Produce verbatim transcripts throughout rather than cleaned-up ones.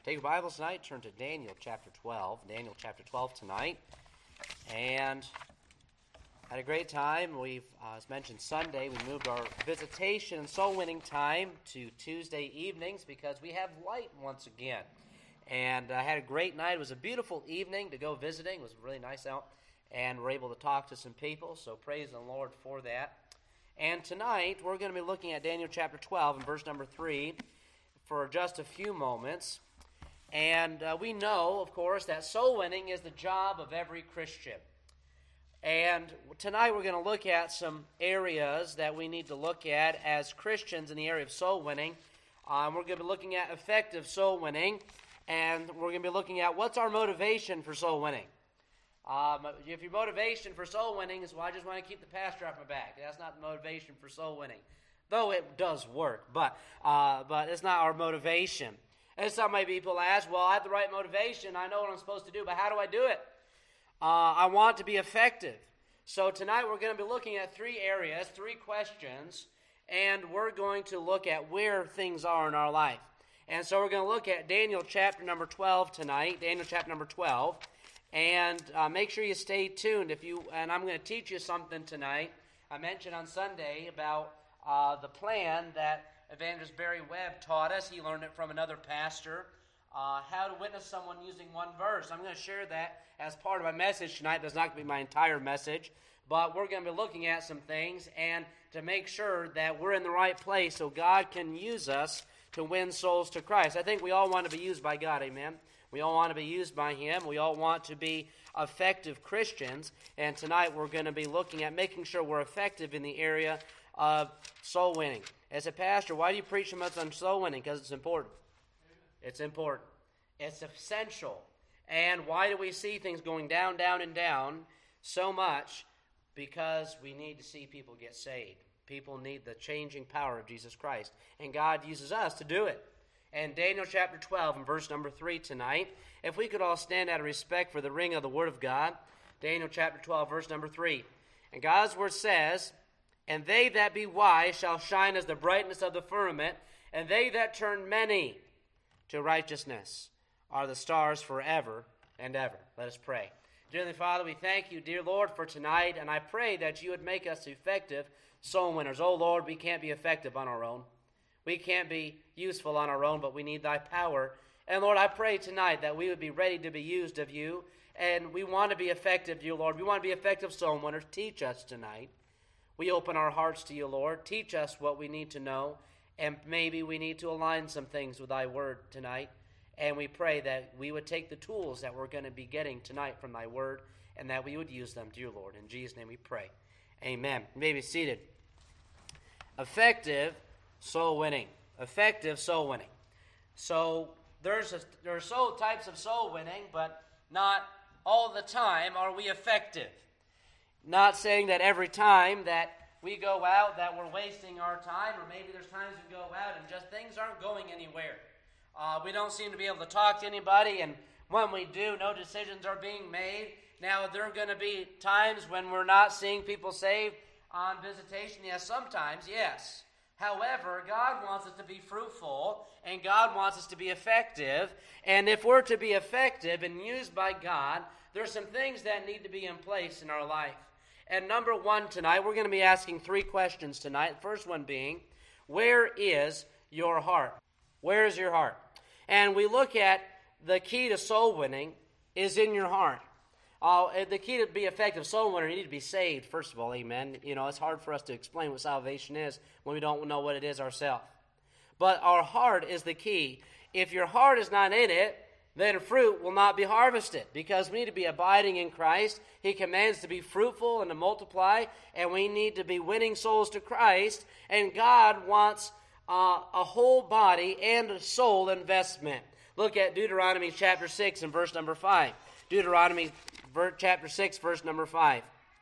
Take your Bibles tonight, turn to Daniel chapter twelve. Daniel chapter twelve tonight. And had a great time. We've, uh, as mentioned, Sunday, we moved our visitation and soul-winning time to Tuesday evenings because we have light once again. And I uh, had a great night. It was a beautiful evening to go visiting. It was really nice out. And we're able to talk to some people, so praise the Lord for that. And tonight, we're going to be looking at Daniel chapter twelve and verse number three for just a few moments. And uh, we know, of course, that soul winning is the job of every Christian. And tonight we're going to look at some areas that we need to look at as Christians in the area of soul winning. Um, we're going to be looking at effective soul winning, and we're going to be looking at what's our motivation for soul winning. Um, if your motivation for soul winning is, well, I just want to keep the pastor off my back, that's not the motivation for soul winning. Though it does work, but uh, but it's not our motivation. And some may people ask, well, I have the right motivation, I know what I'm supposed to do, but how do I do it? Uh, I want to be effective. So tonight we're going to be looking at three areas, three questions, and we're going to look at where things are in our life. And so we're going to look at Daniel chapter number twelve tonight, Daniel chapter number twelve, and uh, make sure you stay tuned. If you and I'm going to teach you something tonight. I mentioned on Sunday about uh, the plan that Evangelist Barry Webb taught us. He learned it from another pastor. Uh, how to witness someone using one verse. I'm going to share that as part of my message tonight. That's not going to be my entire message, but we're going to be looking at some things and to make sure that we're in the right place so God can use us to win souls to Christ. I think we all want to be used by God, amen? We all want to be used by Him. We all want to be effective Christians, and tonight we're going to be looking at making sure we're effective in the area of soul winning. As a pastor, why do you preach so much on soul winning? Because it's important. It's important. It's essential. And why do we see things going down, down, and down so much? Because we need to see people get saved. People need the changing power of Jesus Christ. And God uses us to do it. And Daniel chapter twelve and verse number three tonight, if we could all stand out of respect for the ring of the Word of God. Daniel chapter twelve, verse number three. And God's Word says, "And they that be wise shall shine as the brightness of the firmament, and they that turn many to righteousness are the stars forever and ever." Let us pray. Dear Heavenly Father, we thank you, dear Lord, for tonight, and I pray that you would make us effective soul winners. Oh Lord, we can't be effective on our own. We can't be useful on our own, but we need thy power. And Lord, I pray tonight that we would be ready to be used of you, and we want to be effective, dear Lord. We want to be effective soul winners. Teach us tonight. We open our hearts to you, Lord. Teach us what we need to know, and maybe we need to align some things with thy word tonight. And we pray that we would take the tools that we're going to be getting tonight from thy word, and that we would use them, dear Lord. In Jesus' name we pray. Amen. You may be seated. Effective soul winning. Effective soul winning. So there's a, there are soul types of soul winning, but not all the time are we effective. Not saying that every time that we go out that we're wasting our time, or maybe there's times we go out and just things aren't going anywhere. Uh, we don't seem to be able to talk to anybody, and when we do, no decisions are being made. Now, there are going to be times when we're not seeing people saved on visitation. Yes, sometimes, yes. However, God wants us to be fruitful, and God wants us to be effective. And if we're to be effective and used by God, there's some things that need to be in place in our life. And number one tonight, we're going to be asking three questions tonight. The first one being, where is your heart? Where is your heart? And we look at the key to soul winning is in your heart. Uh, the key to be effective soul winner, you need to be saved, first of all, amen. You know, it's hard for us to explain what salvation is when we don't know what it is ourselves. But our heart is the key. If your heart is not in it, then fruit will not be harvested, because we need to be abiding in Christ. He commands to be fruitful and to multiply, and we need to be winning souls to Christ, and God wants uh, a whole body and a soul investment. Look at Deuteronomy chapter six and verse number five. Deuteronomy chapter six, verse number five.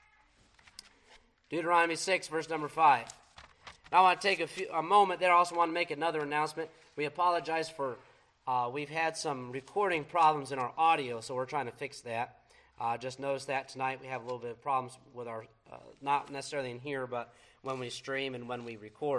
Deuteronomy six, verse number five. Now I want to take a, few, a moment there. I also want to make another announcement. We apologize for Uh, we've had some recording problems in our audio, so we're trying to fix that. Uh, just notice that tonight we have a little bit of problems with our, uh, not necessarily in here, but when we stream and when we record.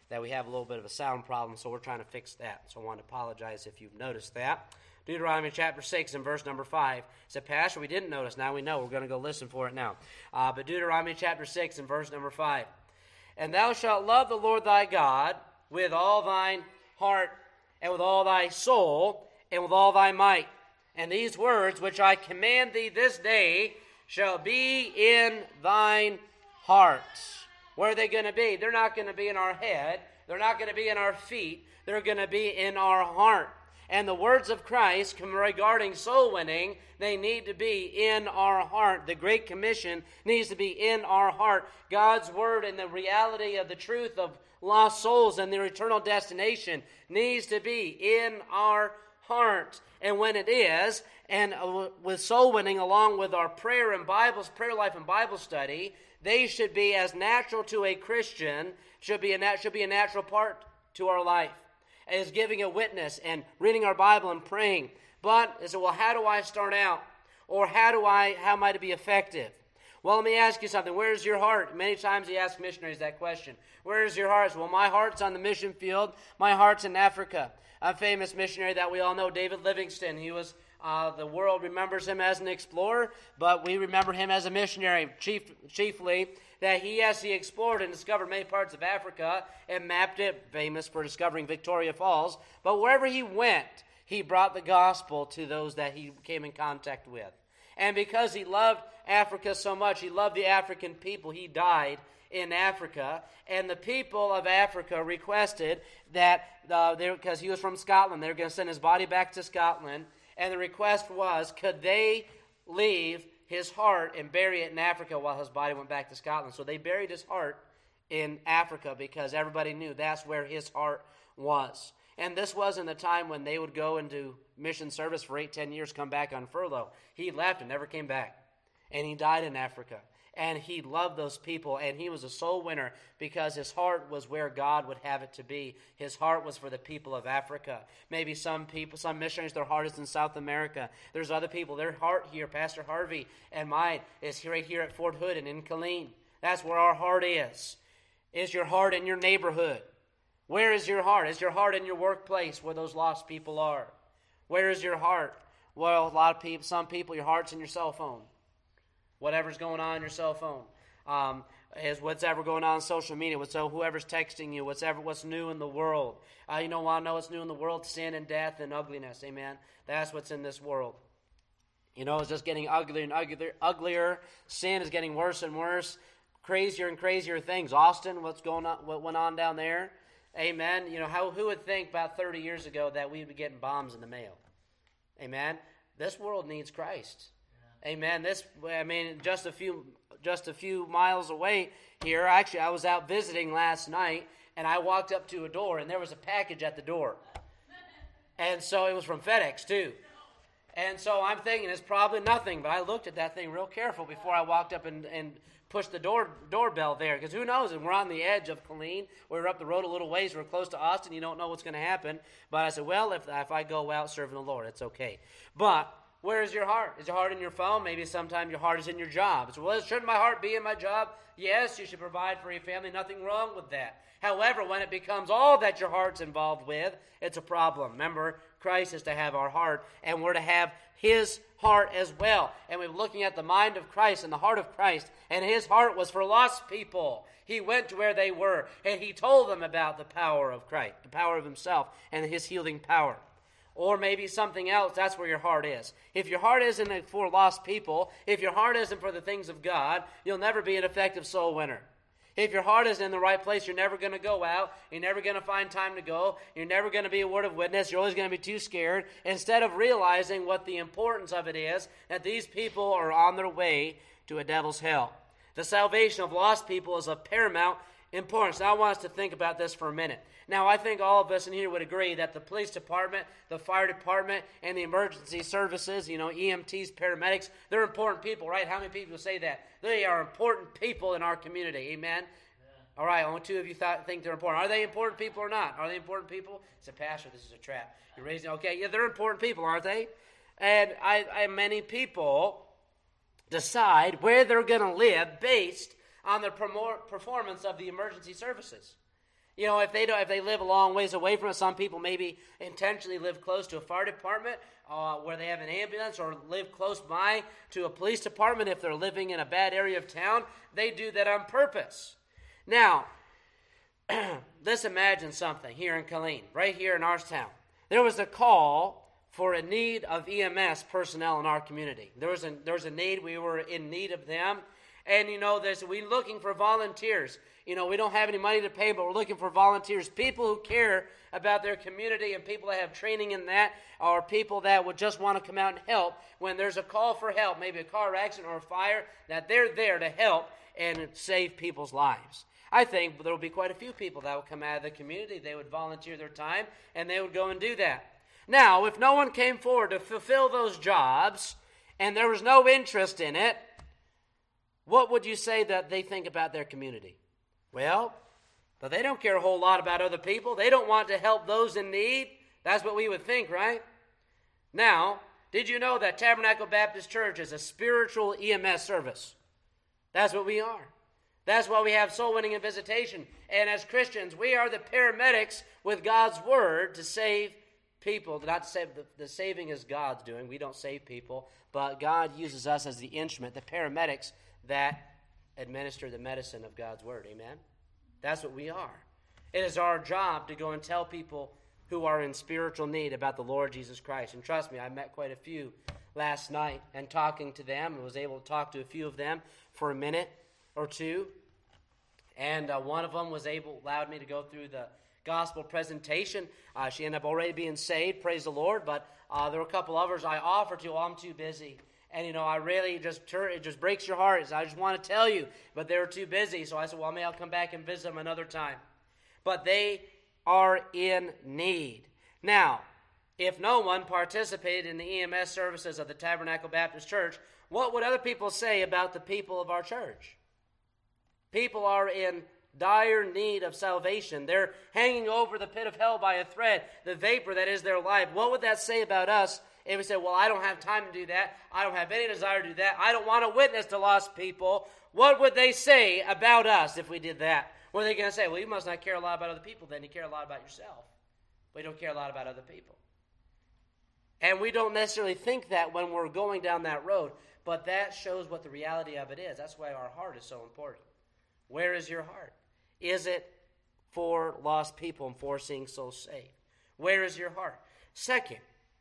that we have a little bit of a sound problem, so we're trying to fix that. So I want to apologize if you've noticed that. Deuteronomy chapter six and verse number five. Said, Pastor, we didn't notice. Now we know. We're going to go listen for it now. Uh, but Deuteronomy chapter six and verse number five. And thou shalt love the Lord thy God with all thine heart, and with all thy soul, and with all thy might. And these words which I command thee this day shall be in thine heart. Where are they going to be? They're not going to be in our head. They're not going to be in our feet. They're going to be in our heart. And the words of Christ regarding soul winning, they need to be in our heart. The Great Commission needs to be in our heart. God's word and the reality of the truth of lost souls and their eternal destination needs to be in our heart. And when it is, and with soul winning along with our prayer and Bible, prayer life and Bible study, they should be as natural to a Christian, should be a, should be a natural part to our life, as giving a witness and reading our Bible and praying. But, is it, well, how do I start out? Or how do I, how am I to be effective? Well, let me ask you something. Where is your heart? Many times you ask missionaries that question. Where is your heart? Well, my heart's on the mission field. My heart's in Africa. A famous missionary that we all know, David Livingstone. He was, uh, the world remembers him as an explorer, but we remember him as a missionary, chief, chiefly that he, yes, he explored and discovered many parts of Africa and mapped it, famous for discovering Victoria Falls. But wherever he went, he brought the gospel to those that he came in contact with. And because he loved Africa so much, he loved the African people, he died in Africa. And the people of Africa requested that, uh, because he was from Scotland, they were going to send his body back to Scotland. And the request was, could they leave his heart and bury it in Africa while his body went back to Scotland? So they buried his heart in Africa because everybody knew that's where his heart was. And this wasn't a time when they would go into mission service for eight, ten years, come back on furlough. He left and never came back. And he died in Africa. And he loved those people, and he was a soul winner because his heart was where God would have it to be. His heart was for the people of Africa. Maybe some people, some missionaries, their heart is in South America. There's other people, their heart here, Pastor Harvey and mine, is right here at Fort Hood and in Killeen. That's where our heart is. Is your heart in your neighborhood? Where is your heart? Is your heart in your workplace where those lost people are? Where is your heart? Well, a lot of people, some people, your heart's in your cell phone. Whatever's going on in your cell phone, um, is what's ever going on in social media. What's so whoever's texting you, what's ever what's new in the world. Uh, you know, want to know what's new in the world? Sin and death and ugliness. Amen. That's what's in this world. You know, it's just getting uglier and uglier. Uglier. Sin is getting worse and worse. Crazier and crazier things. Austin, what's going on? What went on down there? Amen. You know, how who would think about thirty years ago that we'd be getting bombs in the mail? Amen. This world needs Christ. Amen. This, I mean, just a few, just a few miles away here. Actually, I was out visiting last night, and I walked up to a door, and there was a package at the door, and so it was from FedEx too. And so I'm thinking it's probably nothing, but I looked at that thing real careful before I walked up and, and pushed the door doorbell there, because who knows? And we're on the edge of Killeen. We're up the road a little ways. We're close to Austin. You don't know what's going to happen. But I said, well, if if I go out serving the Lord, it's okay. But where is your heart? Is your heart in your phone? Maybe sometime your heart is in your job. So, well, shouldn't my heart be in my job? Yes, you should provide for your family. Nothing wrong with that. However, when it becomes all that your heart's involved with, it's a problem. Remember, Christ is to have our heart, and we're to have his heart as well. And we're looking at the mind of Christ and the heart of Christ, and his heart was for lost people. He went to where they were, and he told them about the power of Christ, the power of himself, and his healing power. Or maybe something else, that's where your heart is. If your heart isn't for lost people, if your heart isn't for the things of God, you'll never be an effective soul winner. If your heart isn't in the right place, you're never going to go out. You're never going to find time to go. You're never going to be a word of witness. You're always going to be too scared. Instead of realizing what the importance of it is, that these people are on their way to a devil's hell. The salvation of lost people is of paramount importance. Now I want us to think about this for a minute. Now, I think all of us in here would agree that the police department, the fire department, and the emergency services, you know, E M Ts, paramedics, they're important people, right? How many people say that? They are important people in our community. Amen? Yeah. All right, only two of you thought, think they're important. Are they important people or not? Are they important people? It's a pastor, this is a trap. You're raising, okay, yeah, they're important people, aren't they? And I, I many people decide where they're going to live based on the performance of the emergency services. You know, if they don't, if they live a long ways away from it, some people maybe intentionally live close to a fire department uh, where they have an ambulance, or live close by to a police department if they're living in a bad area of town. They do that on purpose. Now, let's imagine something here in Killeen, right here in our town. There was a call for a need of E M S personnel in our community. There was a, there was a need. We were in need of them. And, you know, there's, we're looking for volunteers. You know, we don't have any money to pay, but we're looking for volunteers, people who care about their community and people that have training in that, or people that would just want to come out and help when there's a call for help, maybe a car accident or a fire, that they're there to help and save people's lives. I think there will be quite a few people that will come out of the community. They would volunteer their time, and they would go and do that. Now, if no one came forward to fulfill those jobs, and there was no interest in it, what would you say that they think about their community? Well, but they don't care a whole lot about other people. They don't want to help those in need. That's what we would think, right? Now, did you know that Tabernacle Baptist Church is a spiritual E M S service? That's what we are. That's why we have soul winning and visitation. And as Christians, we are the paramedics with God's word to save people. Not to save, the, the saving is God's doing. We don't save people, but God uses us as the instrument, the paramedics that administer the medicine of God's word. Amen? That's what we are. It is our job to go and tell people who are in spiritual need about the Lord Jesus Christ. And trust me, I met quite a few last night, and talking to them, and was able to talk to a few of them for a minute or two. And uh, one of them was able, allowed me to go through the gospel presentation. Uh, she ended up already being saved, praise the Lord. But uh, there were a couple others I offered to. Oh, I'm too busy. And, you know, I really just, turn, it just breaks your heart. I just want to tell you, but they were too busy. So I said, well, maybe I'll come back and visit them another time. But they are in need. Now, if no one participated in the E M S services of the Tabernacle Baptist Church, what would other people say about the people of our church? People are in dire need of salvation. They're hanging over the pit of hell by a thread, the vapor that is their life. What would that say about us if we say, well, I don't have time to do that. I don't have any desire to do that. I don't want to witness to lost people. What would they say about us if we did that? What are they going to say? Well, you must not care a lot about other people then. You care a lot about yourself. But you don't care a lot about other people. And we don't necessarily think that when we're going down that road, but that shows what the reality of it is. That's why our heart is so important. Where is your heart? Is it for lost people and for seeing souls saved? Where is your heart? Second,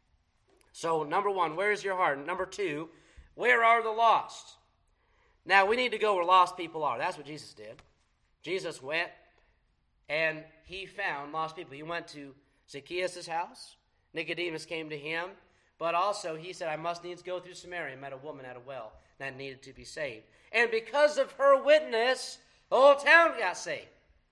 so number one, where is your heart? Number two, where are the lost? Now, we need to go where lost people are. That's what Jesus did. Jesus went and he found lost people. He went to Zacchaeus' house. Nicodemus came to him. But also he said, I must needs go through Samaria, and met a woman at a well that needed to be saved. And because of her witness, the whole town got saved.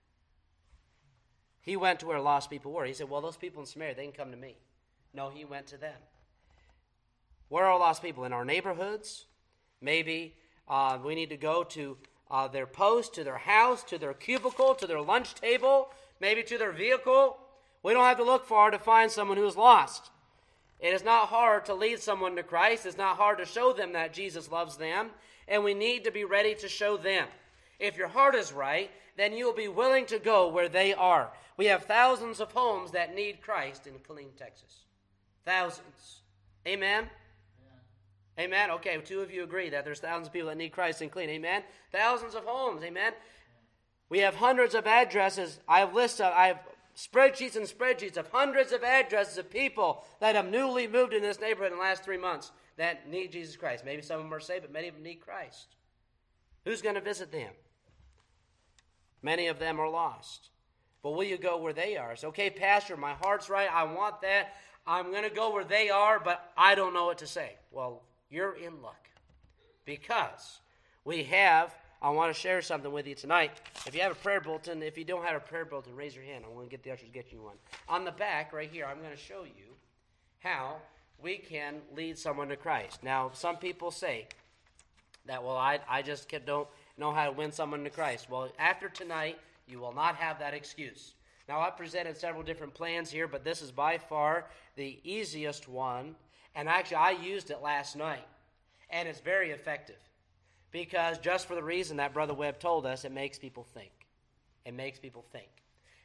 He went to where lost people were. He said, well, those people in Samaria, they can come to me. No, he went to them. Where are lost people? In our neighborhoods? Maybe uh, we need to go to uh, their post, to their house, to their cubicle, to their lunch table, maybe to their vehicle. We don't have to look far to find someone who is lost. It is not hard to lead someone to Christ. It's not hard to show them that Jesus loves them, and we need to be ready to show them. If your heart is right, then you will be willing to go where they are. We have thousands of homes that need Christ in Killeen, Texas. Thousands. Amen? Yeah. Amen? Okay, two of you agree that there's thousands of people that need Christ in Killeen. Amen? Thousands of homes. Amen? Yeah. We have hundreds of addresses. I have lists of, I have spreadsheets and spreadsheets of hundreds of addresses of people that have newly moved in this neighborhood in the last three months that need Jesus Christ. Maybe some of them are saved, but many of them need Christ. Who's going to visit them? Many of them are lost. But will you go where they are? It's okay, Pastor, my heart's right. I want that. I'm going to go where they are, but I don't know what to say. Well, you're in luck. Because we have, I want to share something with you tonight. If you have a prayer bulletin, if you don't have a prayer bulletin, raise your hand. I'm going to get the ushers to get you one. On the back, right here, I'm going to show you how we can lead someone to Christ. Now, some people say that, well, I, I just don't know how to win someone to Christ. Well, after tonight, you will not have that excuse. Now, I presented several different plans here, but this is by far the easiest one. And actually, I used it last night, and it's very effective. Because just for the reason that Brother Webb told us, it makes people think. It makes people think.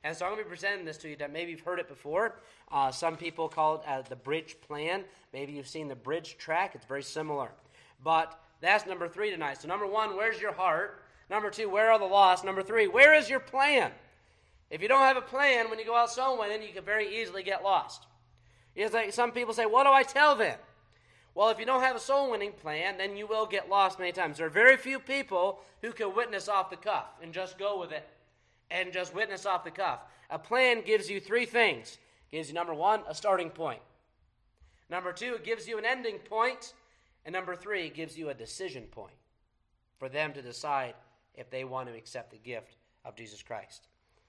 And so I'm going to be presenting this to you that maybe you've heard it before. Uh, some people call it uh, the bridge plan. Maybe you've seen the bridge track. It's very similar. But that's number three tonight. So number one, where's your heart? Number two, where are the lost? Number three, where is your plan? If you don't have a plan, when you go out soul winning, you can very easily get lost. It's like some people say, what do I tell them? Well, if you don't have a soul-winning plan, then you will get lost many times. There are very few people who can witness off the cuff and just go with it and just witness off the cuff. A plan gives you three things. It gives you, number one, a starting point. Number two, it gives you an ending point. And number three, it gives you a decision point for them to decide if they want to accept the gift of Jesus Christ.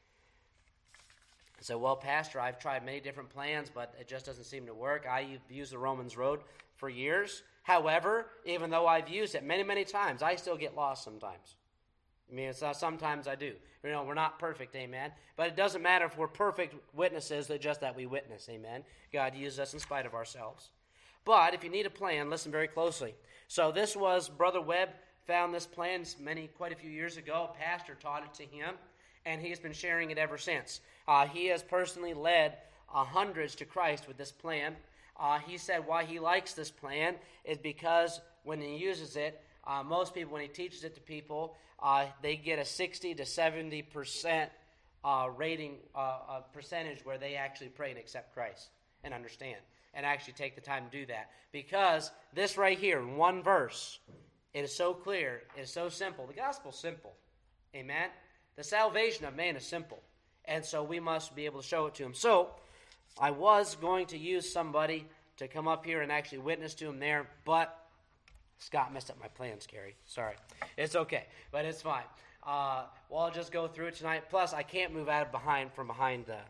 So, well, Pastor, I've tried many different plans, but it just doesn't seem to work. I've used the Romans Road for years. However, even though I've used it many, many times, I still get lost sometimes. I mean, it's not, sometimes I do. You know, we're not perfect, amen. But it doesn't matter if we're perfect witnesses, it's just that we witness, amen. God uses us in spite of ourselves. But if you need a plan, listen very closely. So this was, Brother Webb found this plan many, quite a few years ago. A pastor taught it to him, and he has been sharing it ever since. Uh, he has personally led uh, hundreds to Christ with this plan. Uh, he said why he likes this plan is because when he uses it, uh, most people, when he teaches it to people, uh, they get a sixty to seventy percent uh, rating uh, uh, percentage where they actually pray and accept Christ and understand and actually take the time to do that. Because this right here, in one verse, it is so clear, it is so simple. The gospel's simple. Amen? The salvation of man is simple. And so we must be able to show it to him. So, I was going to use somebody to come up here and actually witness to him there, but Scott messed up my plans, Gary. Sorry. It's okay, but it's fine. Uh, well, I'll just go through it tonight. Plus, I can't move out of behind from behind the,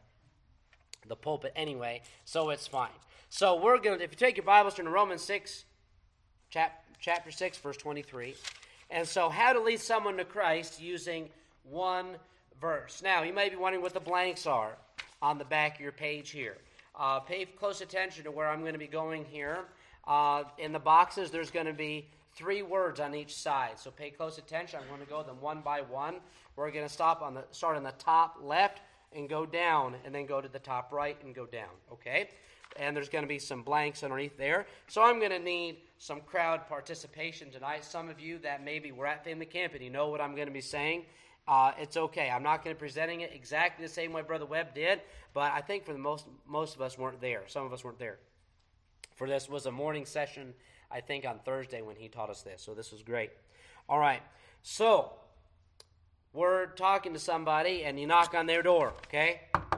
the pulpit anyway, so it's fine. So we're going to, if you take your Bibles, turn to Romans six, chap, chapter six, verse twenty-three. And so, how to lead someone to Christ using one verse. Now, you may be wondering what the blanks are on the back of your page here. Uh, pay close attention to where I'm going to be going here. Uh, in the boxes, there's going to be three words on each side. So pay close attention. I'm going to go them one by one. We're going to stop on the start on the top left and go down, and then go to the top right and go down. Okay? And there's going to be some blanks underneath there. So I'm going to need some crowd participation tonight. Some of you that maybe were at family camp and you know what I'm going to be saying. Uh, it's okay. I'm not going to be presenting it exactly the same way Brother Webb did, but I think for the most most of us weren't there. Some of us weren't there. For this was a morning session, I think, on Thursday when he taught us this. So this was great. All right. So we're talking to somebody, and you knock on their door, okay?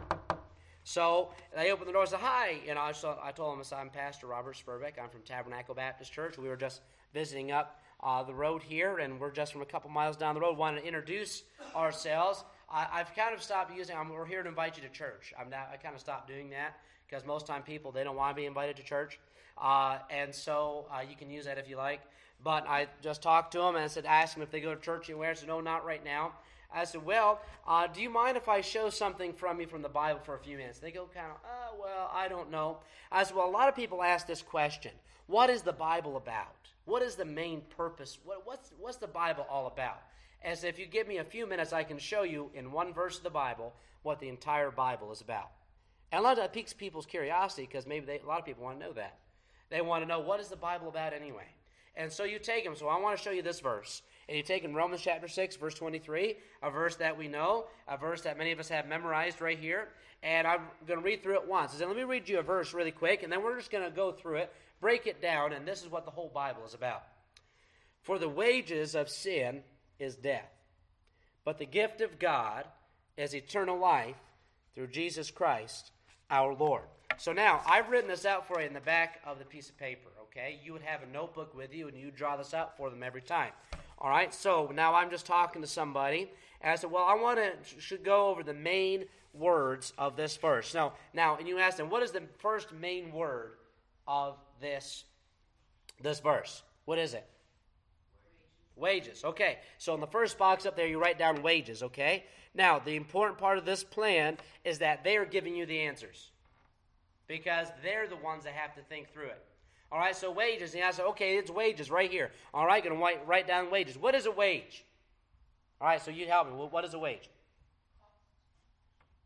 So they open the door and say, hi. And I, so I told them, I'm Pastor Robert Spurbeck. I'm from Tabernacle Baptist Church. We were just visiting up Uh, the road here, and we're just from a couple miles down the road. Wanted to introduce ourselves. I, I've kind of stopped using. I'm, we're here to invite you to church. I'm not. I kind of stopped doing that because most time people they don't want to be invited to church, uh, and so uh, you can use that if you like. But I just talked to them and I said, ask them if they go to church anywhere. I said, no, not right now. I said, well, uh, do you mind if I show something from you from the Bible for a few minutes? They go kind of, oh, well, I don't know. I said, well, a lot of people ask this question: what is the Bible about? What is the main purpose? What, what's, what's the Bible all about? As if you give me a few minutes, I can show you in one verse of the Bible what the entire Bible is about. And a lot of that piques people's curiosity because maybe they, a lot of people want to know that. They want to know, what is the Bible about anyway? And so you take them. So I want to show you this verse. And you take in Romans chapter six, verse twenty-three, a verse that we know, a verse that many of us have memorized right here. And I'm going to read through it once. So let me read you a verse really quick, and then we're just going to go through it, break it down, and this is what the whole Bible is about. For the wages of sin is death, but the gift of God is eternal life through Jesus Christ our Lord. So now, I've written this out for you in the back of the piece of paper, okay? You would have a notebook with you, and you draw this out for them every time. All right, so now I'm just talking to somebody, and I said, well, I want to should go over the main words of this verse. Now, now, and you ask them, what is the first main word of this, this verse? What is it? Wages. Wages. Okay, so in the first box up there, you write down wages, okay? Now, the important part of this plan is that they are giving you the answers because they're the ones that have to think through it. All right, so wages. And I said, okay, it's wages right here. All right, going to write, write down wages. What is a wage? All right, so you help me. What is a wage?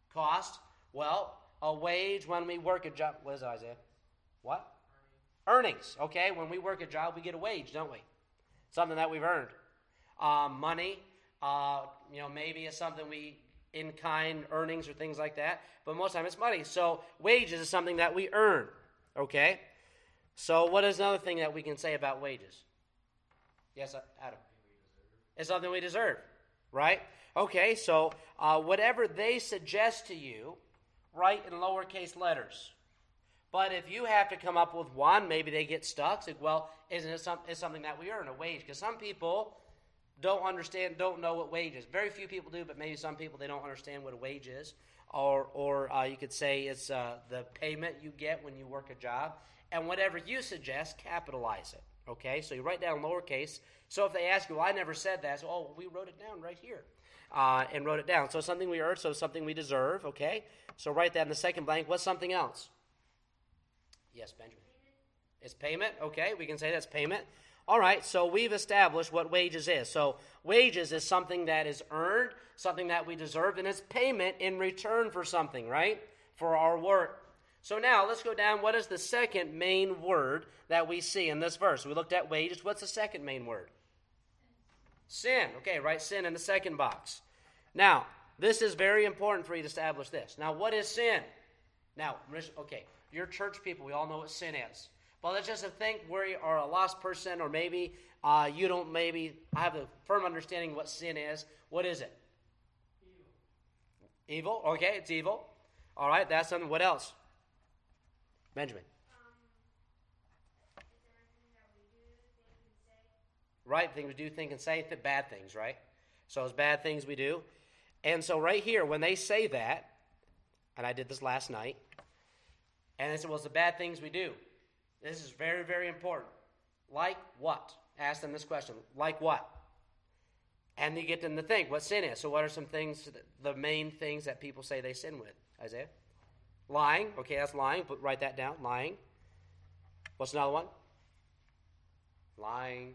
Cost. Well, a wage when we work a job. What is it, Isaiah? What? Earnings. Okay, when we work a job, we get a wage, don't we? Something that we've earned. Um, money, uh, you know, maybe it's something we in-kind earnings or things like that. But most of the time it's money. So wages is something that we earn. Okay? So what is another thing that we can say about wages? Yes, Adam? It's something we deserve, right? Okay, so uh, whatever they suggest to you, write in lowercase letters. But if you have to come up with one, maybe they get stuck. Say, well, isn't it some, it's something that we earn, a wage? Because some people don't understand, don't know what wage is. Very few people do, but maybe some people, they don't understand what a wage is. Or, or uh, you could say it's uh, the payment you get when you work a job. And whatever you suggest, capitalize it. Okay, so you write down lowercase. So if they ask you, well, I never said that. So, oh, we wrote it down right here. Uh, and wrote it down. So something we earn, so something we deserve. Okay, so write that in the second blank. What's something else? Yes, Benjamin. Payment. It's payment. Okay, we can say that's payment. All right, so we've established what wages is. So wages is something that is earned, something that we deserve, and it's payment in return for something, right? For our work. So now let's go down. What is the second main word that we see in this verse? We looked at wages. What's the second main word? Sin. Okay, write sin in the second box. Now, this is very important for you to establish this. Now, what is sin? Now, okay, you're church people. We all know what sin is. But let's just think where you are a lost person, or maybe uh, you don't maybe have a firm understanding what sin is. What is it? Evil. Evil. Okay, it's evil. All right, that's something. What else? Benjamin. Um, is there anything that we do, think, and say? Right, things we do, think, and say, th- bad things, right? So it's bad things we do. And so right here, when they say that, and I did this last night, and they said, well, it's the bad things we do. This is very, very important. Like what? Ask them this question. Like what? And you get them to think what sin is. So what are some things, the main things that people say they sin with? Isaiah? Lying. Okay, that's lying. But write that down. Lying. What's another one? Lying.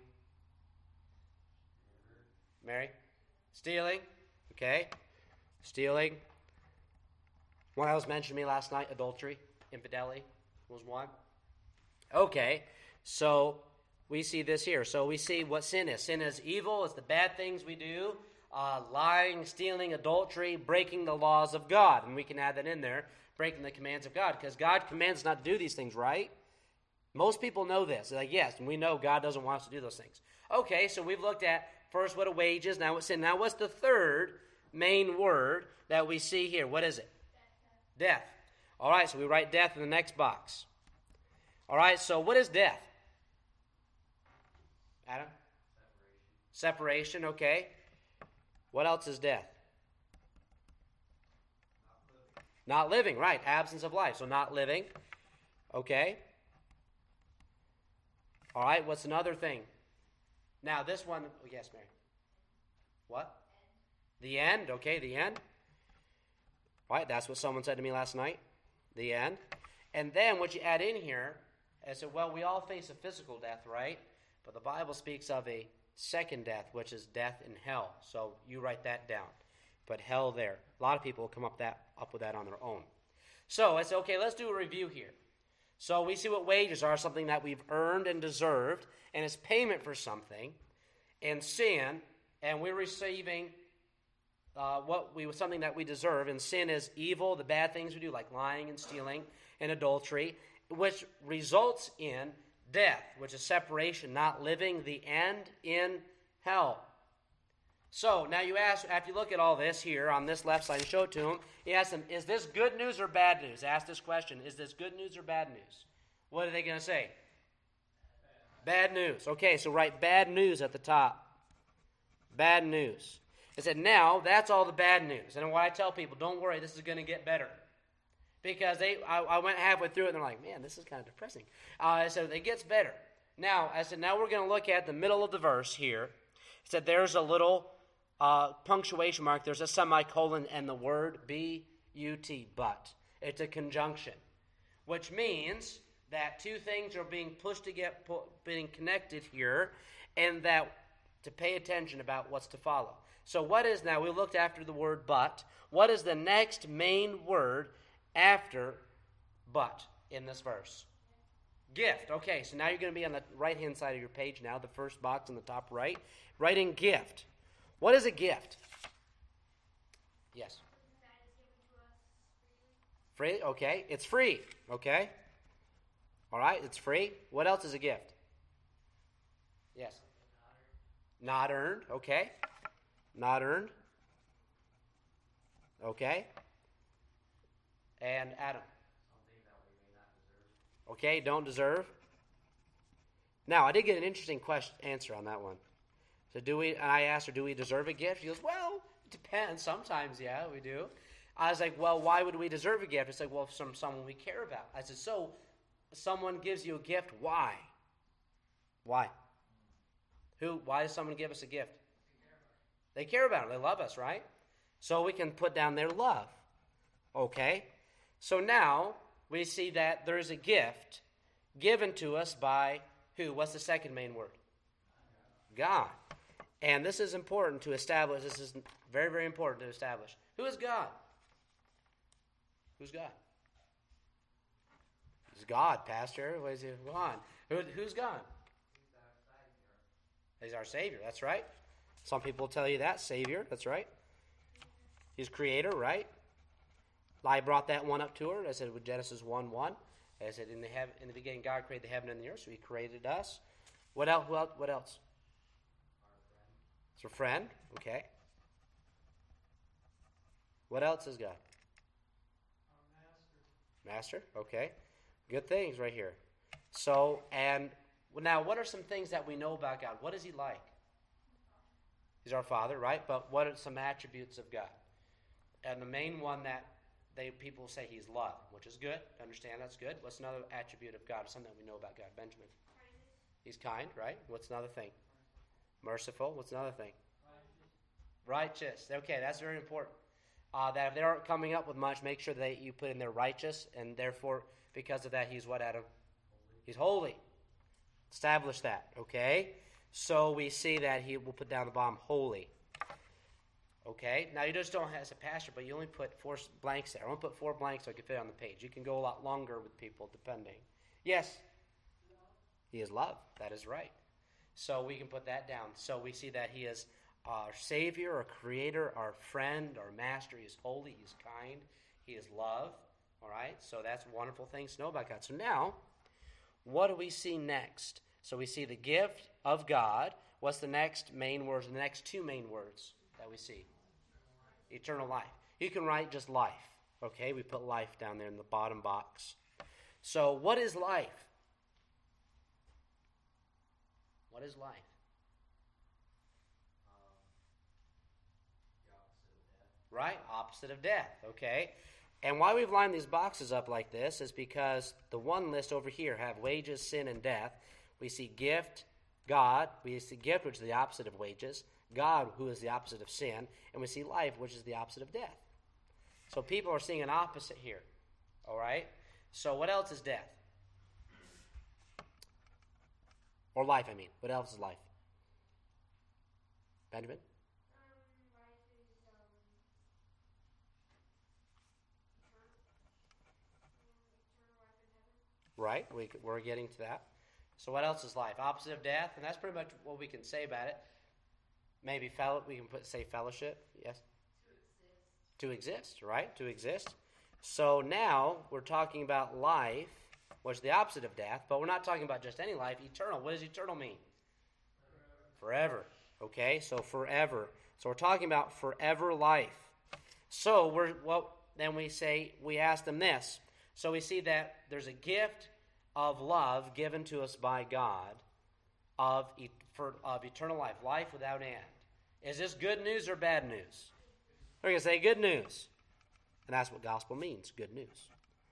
Mary? Stealing. Okay. Stealing. One that was mentioned to me last night, adultery, infidelity was one. Okay, so we see this here. So we see what sin is. Sin is evil. It's the bad things we do. Uh, lying, stealing, adultery, breaking the laws of God. And we can add that in there, breaking the commands of God. Because God commands us not to do these things, right? Most people know this. They're like, yes, and we know God doesn't want us to do those things. Okay, so we've looked at first what a wage is, now what sin. Now what's the third main word that we see here? What is it? Death. Death. All right, so we write death in the next box. All right, so what is death? Adam? Separation. Separation, okay. What else is death? Not living. Not living, right. Absence of life, so not living. Okay. All right, what's another thing? Now, this one, oh, yes, Mary. What? The end, okay, the end. All right, that's what someone said to me last night. The end. And then what you add in here, I said, well, we all face a physical death, right? But the Bible speaks of a second death, which is death in hell. So you write that down. Put hell there. A lot of people will come up that up with that on their own. So I said, okay, let's do a review here. So we see what wages are, something that we've earned and deserved, and it's payment for something. And sin, and we're receiving uh, what we something that we deserve. And sin is evil, the bad things we do, like lying and stealing and adultery, which results in death, which is separation, not living, the end in hell. So now you ask, after you look at all this here on this left side and show it to them, you ask them, is this good news or bad news? Ask this question, is this good news or bad news? What are they going to say? Bad news. Okay, so write bad news at the top. Bad news. I said, now, that's all the bad news. And what I tell people, don't worry, this is going to get better. Because they, I, I went halfway through it, and they're like, man, this is kind of depressing. Uh, I said, it gets better. Now, I said, now we're going to look at the middle of the verse here. I said, there's a little uh, punctuation mark. There's a semicolon and the word B U T, but. It's a conjunction, which means that two things are being pushed to get being connected here, and that to pay attention about what's to follow. So what is now, we looked after the word but. What is the next main word after but in this verse? Gift. Okay, so now you're going to be on the right-hand side of your page now, the first box on the top right. Write in gift. What is a gift? Yes. Free, okay. It's free, okay. All right, it's free. What else is a gift? Yes. Not earned, okay. Not earned. Okay. And Adam. Okay, don't deserve. Now, I did get an interesting question answer on that one. So do we, and I asked her, do we deserve a gift? She goes, well, it depends. Sometimes, yeah, we do. I was like, well, why would we deserve a gift? It's like, well, from someone we care about. I said, so someone gives you a gift, why? Why? Who? Why does someone give us a gift? They care about it. They love us, right? So we can put down their love. Okay? So now we see that there is a gift given to us by who? What's the second main word? God. And this is important to establish. This is very, very important to establish. Who is God? Who's God? He's God, Pastor. What is he? Go on. Who, who's God? He's our Savior. That's right. Some people tell you that. Savior. That's right. He's Creator, right? I brought that one up to her. I said with Genesis one one. I said in the heaven, in the beginning God created the heaven and the earth, so He created us. What else? What else? What else? It's a friend. Okay. What else is God? Our master. Master. Okay. Good things right here. So, and now, what are some things that we know about God? What is He like? He's our Father, right? But what are some attributes of God? And the main one that they people say He's love, which is good. Understand that's good. What's another attribute of God? Something that we know about God. Benjamin. He's kind, right? What's another thing? Merciful. What's another thing? Righteous. Righteous. Okay, that's very important. Uh, that if they aren't coming up with much, make sure that you put in there righteous, and therefore, because of that, He's what, Adam? Holy. He's holy. Establish that, okay? So we see that He will put down the bottom, holy. Okay? Now, you just don't have as a pastor, but you only put four blanks there. I won't put four blanks so I can fit it on the page. You can go a lot longer with people, depending. Yes? Love. He is love. That is right. So we can put that down. So we see that He is our Savior, our Creator, our friend, our Master. He is holy. He is kind. He is love. All right? So that's wonderful things to know about God. So now, what do we see next? So we see the gift of God. What's the next main words? The next two main words that we see? Eternal life. You can write just life. Okay? We put life down there in the bottom box. So what is life? What is life? Right? Opposite of death. Okay? And why we've lined these boxes up like this is because the one list over here have wages, sin, and death. We see gift, God. We see gift, which is the opposite of wages. God, who is the opposite of sin. And we see life, which is the opposite of death. So people are seeing an opposite here. All right? So what else is death? Or life, I mean. What else is life? Benjamin? Right, we, we're getting to that. So what else is life? Opposite of death, and that's pretty much what we can say about it. Maybe fellow, we can put say fellowship, yes? To exist. To exist, right? To exist. So now we're talking about life, which is the opposite of death, but we're not talking about just any life. Eternal, what does eternal mean? Forever. Forever. Okay, so forever. So we're talking about forever life. So we're well. Then we say we ask them this. So we see that there's a gift of love given to us by God of, for, of eternal life, life without end. Is this good news or bad news? We're going to say good news. And that's what gospel means, good news.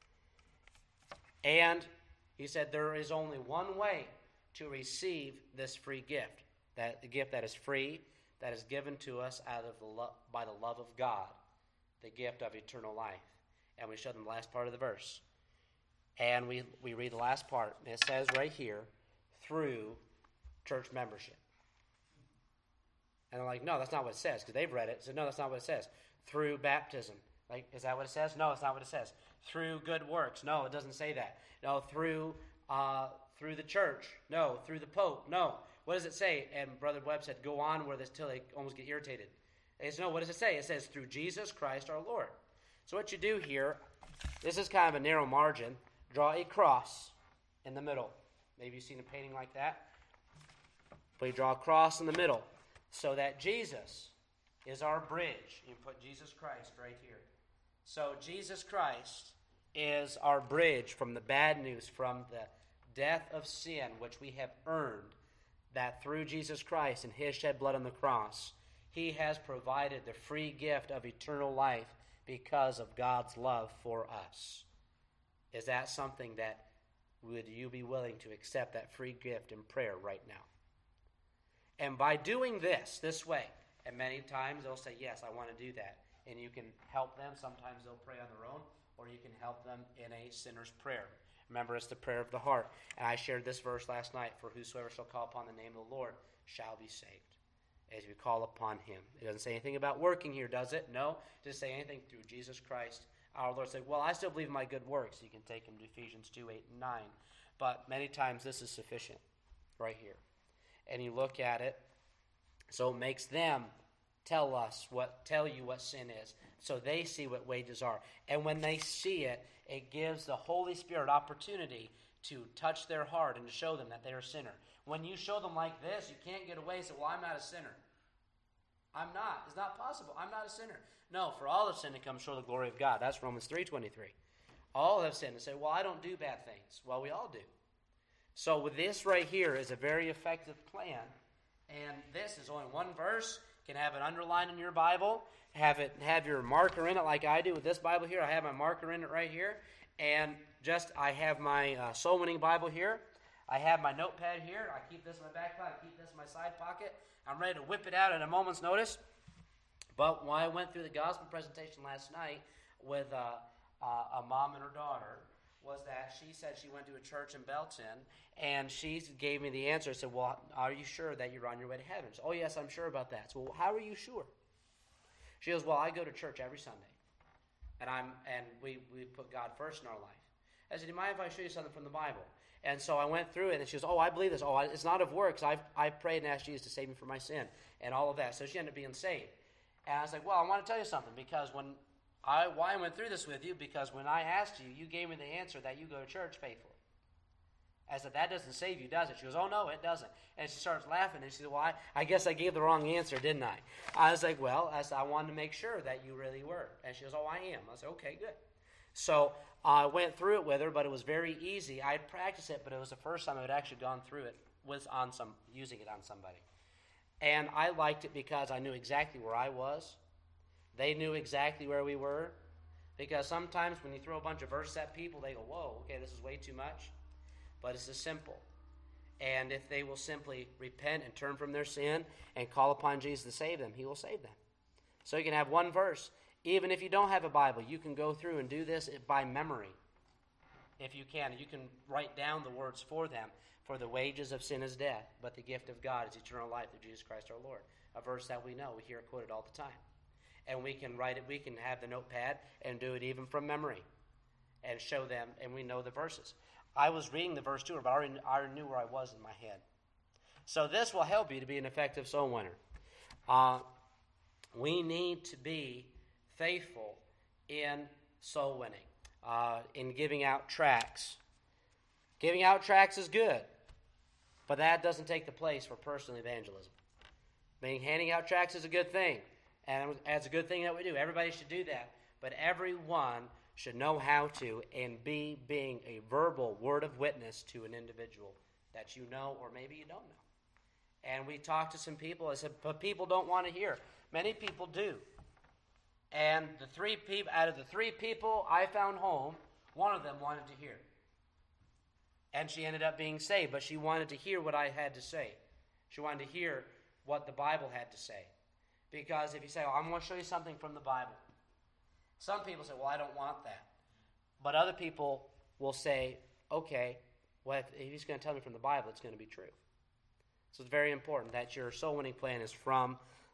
And he said there is only one way to receive this free gift. That the gift that is free, that is given to us out of the lo- by the love of God, the gift of eternal life. And we show them the last part of the verse. And we, we read the last part. And it says right here, through church membership. And they're like, no, that's not what it says, because they've read it. So, no, that's not what it says. Through baptism. Like, is that what it says? No, it's not what it says. Through good works. No, it doesn't say that. No, through uh, through the church. No, through the Pope. No. What does it say? And Brother Webb said, go on where this till they almost get irritated. He says, no, what does it say? It says, through Jesus Christ our Lord. So what you do here, this is kind of a narrow margin. Draw a cross in the middle. Maybe you've seen a painting like that. But you draw a cross in the middle so that Jesus is our bridge. You put Jesus Christ right here. So Jesus Christ is our bridge from the bad news, from the death of sin, which we have earned, that through Jesus Christ and his shed blood on the cross, he has provided the free gift of eternal life because of God's love for us. Is that something that would you be willing to accept that free gift in prayer right now? And by doing this, this way, and many times they'll say, yes, I want to do that. And you can help them. Sometimes they'll pray on their own, or you can help them in a sinner's prayer. Remember, it's the prayer of the heart. And I shared this verse last night, for whosoever shall call upon the name of the Lord shall be saved, as we call upon him. It doesn't say anything about working here, does it? No. It doesn't say anything through Jesus Christ our Lord. Say, well, I still believe in my good works. You can take him to Ephesians two, eight, and nine. But many times this is sufficient right here. And you look at it, so it makes them tell us what, tell you what sin is, so they see what wages are. And when they see it, it gives the Holy Spirit opportunity to touch their heart and to show them that they're a sinner. When you show them like this, you can't get away and say, well, I'm not a sinner. I'm not. It's not possible. I'm not a sinner. No, for all have sinned and come short of the glory of God. That's Romans three twenty-three. All have sinned and say, well, I don't do bad things. Well, we all do. So with this right here is a very effective plan. And this is only one verse. You can have it underlined in your Bible. Have it have your marker in it like I do with this Bible here. I have my marker in it right here. And just I have my uh, soul winning Bible here. I have my notepad here. I keep this in my back pocket. I keep this in my side pocket. I'm ready to whip it out at a moment's notice. But when I went through the gospel presentation last night with uh, uh, a mom and her daughter, was that she said she went to a church in Belton, and she gave me the answer. I said, well, are you sure that you're on your way to heaven? She said, oh, yes, I'm sure about that. So, well, how are you sure? She goes, well, I go to church every Sunday, and I'm and we, we put God first in our life. I said, do you mind if I show you something from the Bible? And so I went through it, and she goes, oh, I believe this. Oh, it's not of works. I've, I've prayed and asked Jesus to save me from my sin and all of that. So she ended up being saved. And I was like, well, I want to tell you something, because when I why I went through this with you, because when I asked you, you gave me the answer that you go to church faithfully. I said, that doesn't save you, does it? She goes, oh, no, it doesn't. And she starts laughing, and she said, well, I, I guess I gave the wrong answer, didn't I? I was like, well, I, said, I wanted to make sure that you really were. And she goes, oh, I am. I said, okay, good. So I went through it with her, but it was very easy. I had practiced it, but it was the first time I had actually gone through it was on some using it on somebody. And I liked it because I knew exactly where I was. They knew exactly where we were. Because sometimes when you throw a bunch of verses at people, they go, whoa, okay, this is way too much. But it's as simple. And if they will simply repent and turn from their sin and call upon Jesus to save them, he will save them. So you can have one verse. Even if you don't have a Bible, you can go through and do this by memory. If you can, you can write down the words for them. For the wages of sin is death, but the gift of God is eternal life through Jesus Christ our Lord. A verse that we know. We hear it quoted all the time. And we can write it, we can have the notepad and do it even from memory. And show them, and we know the verses. I was reading the verse to her, but I already, I already knew where I was in my head. So this will help you to be an effective soul winner. Uh, we need to be faithful in soul winning, uh, in giving out tracts. Giving out tracts is good, but that doesn't take the place for personal evangelism. Being handing out tracts is a good thing, and it's a good thing that we do. Everybody should do that, but everyone should know how to and be being a verbal word of witness to an individual that you know or maybe you don't know. And we talked to some people. I said, but people don't want to hear. Many people do. And the three people out of the three people I found home, one of them wanted to hear. And she ended up being saved, but she wanted to hear what I had to say. She wanted to hear what the Bible had to say. Because if you say, oh, I'm going to show you something from the Bible. Some people say, well, I don't want that. But other people will say, okay, well, if he's going to tell me from the Bible, it's going to be true. So it's very important that your soul winning plan is from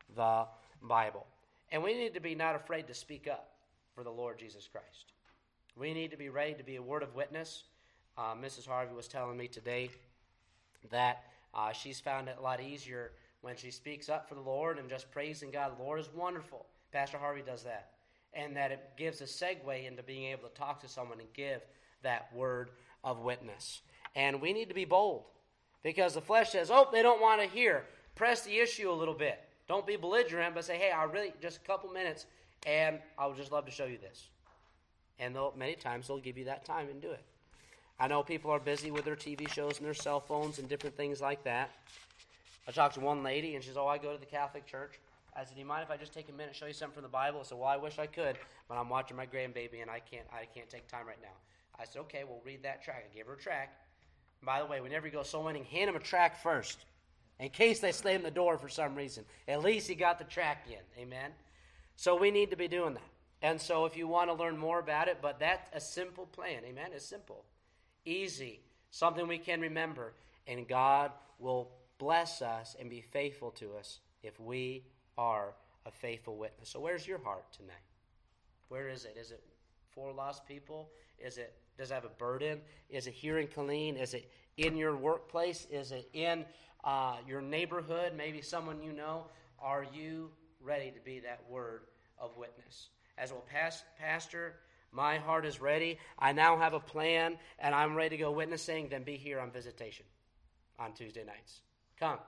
the Bible. And we need to be not afraid to speak up for the Lord Jesus Christ. We need to be ready to be a word of witness. Uh, Missus Harvey was telling me today that uh, she's found it a lot easier when she speaks up for the Lord and just praising God. The Lord is wonderful. Pastor Harvey does that. And that it gives a segue into being able to talk to someone and give that word of witness. And we need to be bold because the flesh says, oh, they don't want to hear. Press the issue a little bit. Don't be belligerent, but say, hey, I really, just a couple minutes, and I would just love to show you this. And they'll, many times they'll give you that time and do it. I know people are busy with their T V shows and their cell phones and different things like that. I talked to one lady, and she says, oh, I go to the Catholic Church. I said, do you mind if I just take a minute and show you something from the Bible? I said, well, I wish I could, but I'm watching my grandbaby, and I can't I can't take time right now. I said, okay, we'll read that tract. I gave her a tract. By the way, whenever you go soul winning, hand them a tract first, in case they slam the door for some reason. At least he got the tract in, amen? So we need to be doing that. And so if you want to learn more about it, but that's a simple plan, amen? It's simple, easy, something we can remember, and God will bless us and be faithful to us if we are a faithful witness. So where's your heart tonight? Where is it? Is it for lost people? Is it, does it have a burden? Is it here in Killeen? Is it in your workplace? Is it in uh, your neighborhood? Maybe someone you know? Are you ready to be that word of witness? As well, past, Pastor, my heart is ready. I now have a plan, and I'm ready to go witnessing. Then be here on visitation on Tuesday nights. Come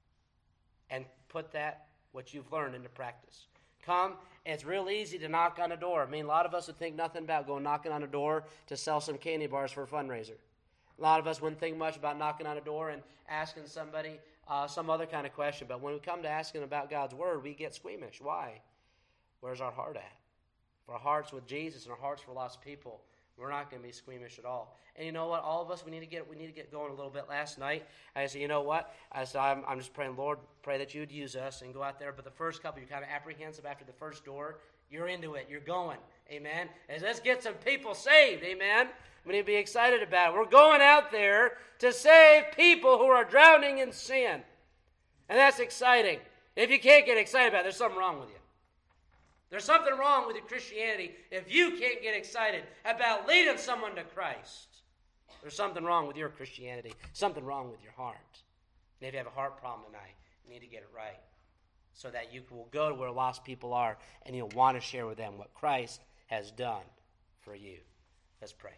and put that, what you've learned, into practice. Come, and it's real easy to knock on a door. I mean, a lot of us would think nothing about going knocking on a door to sell some candy bars for a fundraiser. A lot of us wouldn't think much about knocking on a door and asking somebody uh, some other kind of question. But when we come to asking about God's word, we get squeamish. Why? Where's our heart at? If our heart's with Jesus and our heart's for lost people, we're not going to be squeamish at all. And you know what? All of us, we need to get we need to get going a little bit. Last night, I said, you know what? I said, I'm, I'm just praying, Lord, pray that you'd use us and go out there. But the first couple, you're kind of apprehensive after the first door. You're into it. You're going. Amen? And let's get some people saved. Amen? We need to be excited about it. We're going out there to save people who are drowning in sin. And that's exciting. If you can't get excited about it, there's something wrong with you. There's something wrong with your Christianity if you can't get excited about leading someone to Christ. There's something wrong with your Christianity, something wrong with your heart. And if you have a heart problem tonight, you need to get it right so that you will go to where lost people are and you'll want to share with them what Christ has done for you. Let's pray.